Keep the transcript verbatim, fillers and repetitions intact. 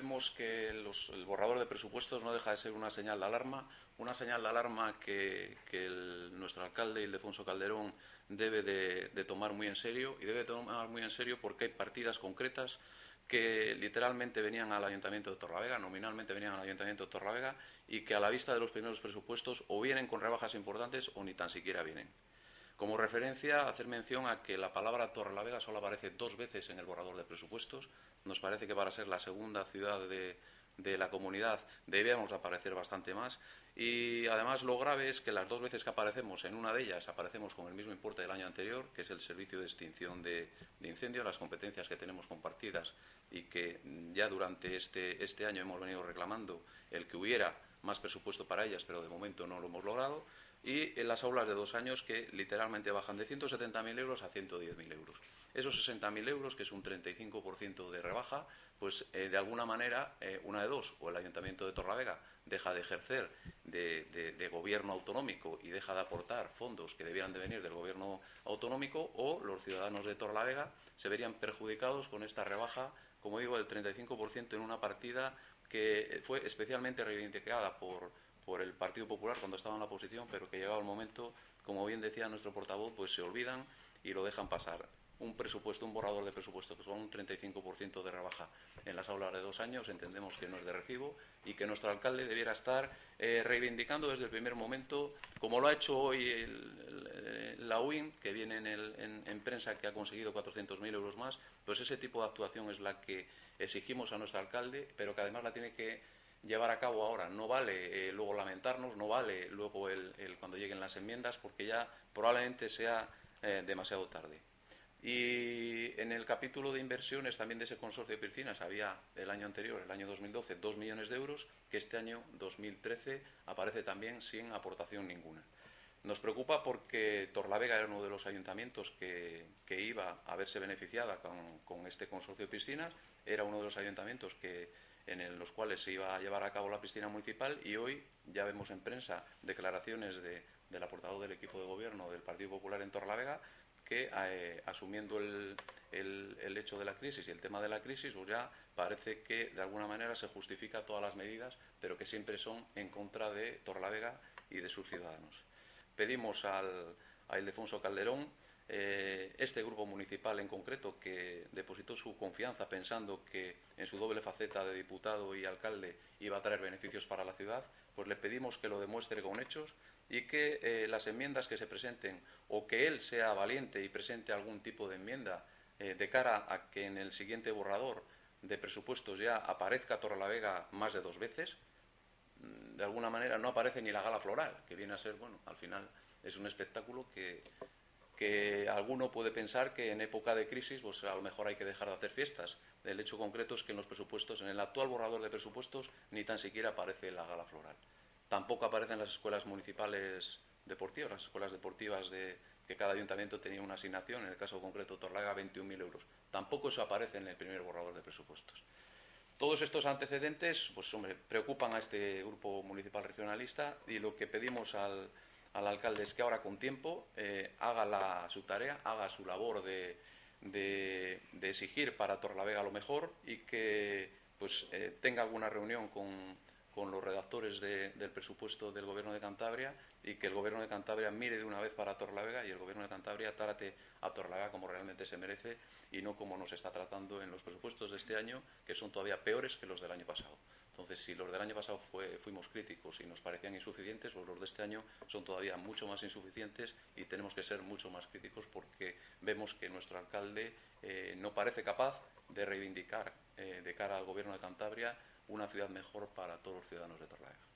vemos que los, el borrador de presupuestos no deja de ser una señal de alarma, una señal de alarma que, que el, nuestro alcalde, Ildefonso Calderón, debe de, de tomar muy en serio, y debe tomar muy en serio porque hay partidas concretas que literalmente venían al Ayuntamiento de Torrelavega, nominalmente venían al Ayuntamiento de Torrelavega, y que a la vista de los primeros presupuestos o vienen con rebajas importantes o ni tan siquiera vienen. Como referencia, hacer mención a que la palabra Torrelavega solo aparece dos veces en el borrador de presupuestos. Nos parece que para ser la segunda ciudad de, de la comunidad debíamos aparecer bastante más. Y además lo grave es que las dos veces que aparecemos, en una de ellas aparecemos con el mismo importe del año anterior, que es el servicio de extinción de, de incendios, las competencias que tenemos compartidas y que ya durante este, este año hemos venido reclamando el que hubiera más presupuesto para ellas, pero de momento no lo hemos logrado. Y en las aulas de dos años que literalmente bajan de ciento setenta mil euros a ciento diez mil euros. Esos sesenta mil euros, que es un treinta y cinco por ciento de rebaja, pues eh, de alguna manera, eh, una de dos, o el Ayuntamiento de Torrelavega deja de ejercer de, de, de gobierno autonómico y deja de aportar fondos que debieran de venir del gobierno autonómico, o los ciudadanos de Torrelavega se verían perjudicados con esta rebaja, como digo, del treinta y cinco por ciento en una partida que fue especialmente reivindicada por por el Partido Popular cuando estaba en la oposición, pero que llegado el momento, como bien decía nuestro portavoz, pues se olvidan y lo dejan pasar. Un presupuesto, un borrador de presupuesto que son un treinta y cinco por ciento de rebaja en las aulas de dos años, entendemos que no es de recibo y que nuestro alcalde debiera estar eh, reivindicando desde el primer momento, como lo ha hecho hoy el, el, la U I M, que viene en, el, en, en prensa que ha conseguido cuatrocientos mil euros más, pues ese tipo de actuación es la que exigimos a nuestro alcalde, pero que además la tiene que llevar a cabo ahora. No vale eh, luego lamentarnos, no vale luego el, el cuando lleguen las enmiendas, porque ya probablemente sea eh, demasiado tarde. Y en el capítulo de inversiones también de ese consorcio de piscinas había el año anterior, el año dos mil doce, dos millones de euros, que este año dos mil trece aparece también sin aportación ninguna. Nos preocupa porque Torrelavega era uno de los ayuntamientos que, que iba a verse beneficiada con, con este consorcio de piscinas, era uno de los ayuntamientos que, en el, los cuales se iba a llevar a cabo la piscina municipal, y hoy ya vemos en prensa declaraciones de, del portavoz del equipo de gobierno del Partido Popular en Torrelavega que eh, asumiendo el, el, el hecho de la crisis y el tema de la crisis, pues ya parece que de alguna manera se justifica todas las medidas, pero que siempre son en contra de Torrelavega y de sus ciudadanos. Pedimos al, a Ildefonso Calderón, eh, este grupo municipal en concreto, que depositó su confianza pensando que en su doble faceta de diputado y alcalde iba a traer beneficios para la ciudad, pues le pedimos que lo demuestre con hechos y que eh, las enmiendas que se presenten, o que él sea valiente y presente algún tipo de enmienda eh, de cara a que en el siguiente borrador de presupuestos ya aparezca Torrelavega más de dos veces. De alguna manera no aparece ni la gala floral, que viene a ser, bueno, al final es un espectáculo que, que alguno puede pensar que en época de crisis pues a lo mejor hay que dejar de hacer fiestas. El hecho concreto es que en los presupuestos, en el actual borrador de presupuestos, ni tan siquiera aparece la gala floral. Tampoco aparecen las escuelas municipales deportivas, las escuelas deportivas de que cada ayuntamiento tenía una asignación, en el caso concreto Torrelavega veintiún mil euros. Tampoco eso aparece en el primer borrador de presupuestos. Todos estos antecedentes, pues hombre, preocupan a este grupo municipal regionalista, y lo que pedimos al, al alcalde es que ahora con tiempo eh, haga la, su tarea, haga su labor de, de, de exigir para Torrelavega lo mejor, y que pues eh, tenga alguna reunión con, con los redactores de, del presupuesto del Gobierno de Cantabria, y que el Gobierno de Cantabria mire de una vez para Torrelavega y el Gobierno de Cantabria trate a Torrelavega como realmente se merece y no como nos está tratando en los presupuestos de este año, que son todavía peores que los del año pasado. Entonces, si los del año pasado fue, fuimos críticos y nos parecían insuficientes, pues los de este año son todavía mucho más insuficientes, y tenemos que ser mucho más críticos porque vemos que nuestro alcalde eh, no parece capaz de reivindicar eh, de cara al Gobierno de Cantabria una ciudad mejor para todos los ciudadanos de Torrelavega.